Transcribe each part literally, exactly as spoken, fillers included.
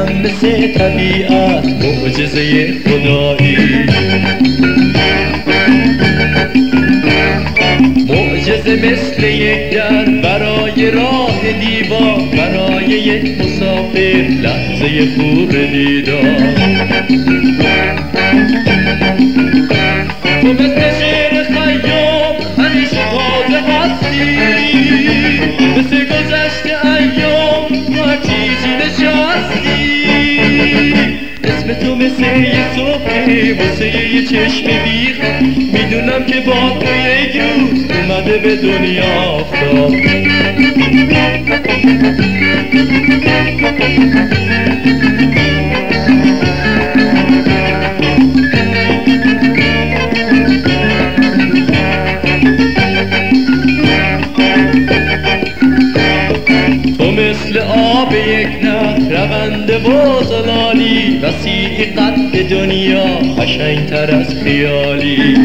هم مثل طبیعت معجزه خدایی، معجزه مثل یک در برای راه دیوار، برای یک مسافر لحظه خوب دیدار. تو مثل شعر خیام همیشه تازه هستی، مثل گذشته ایام تو هر چیزی نشستی. اسم تو مثل یه صبحه واسه یه چشم بیخم، میدونم که با تو یک روز اومده به دنیا آفتاب. تو مثل آب یک نهر رونده و زلالی، وسیع قد دنیا قشنگتر از خیالی.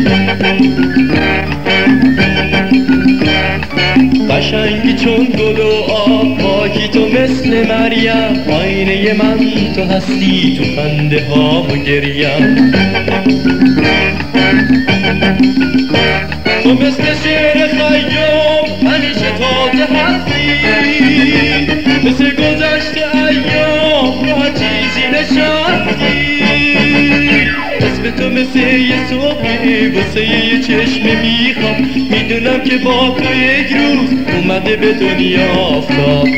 قشنگی چون گل و آب، پاکی تو مثل مریم، آینه من تو هستی تو خنده ها و گریم. تو مثل شعر خیام همیشه تازه هستی، مثل گذشته ایام تو هر چیزی نشستی. اسم تو مثل یه صبحه واسه یه چشم میخوام، میدونم که با تو یک روز اومده به دنیا آفتاب.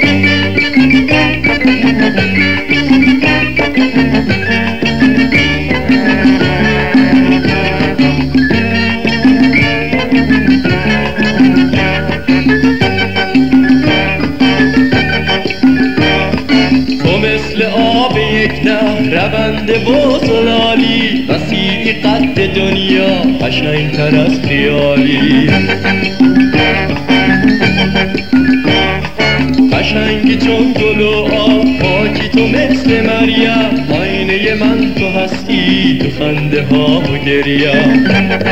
مثل آب یک نهر رونده و زلالی، وسیع قد دنیا قشنگتر از خیالی. قشنگی چون گل و آب، پاکی تو مثل مریم، آینه من تو هستی تو خنده ها و گریم.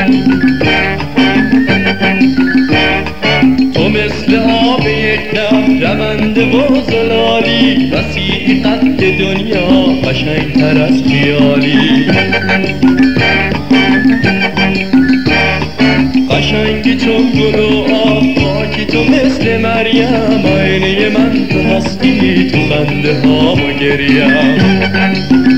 تو مثل آب یک نهر رونده و زلالی، وسیع قد دنیا قشنگتر از خیالی. قشنگی چون گل و آب، پاکی تو مثل مریم، آینه من تو هستی تو خنده ها و گریم.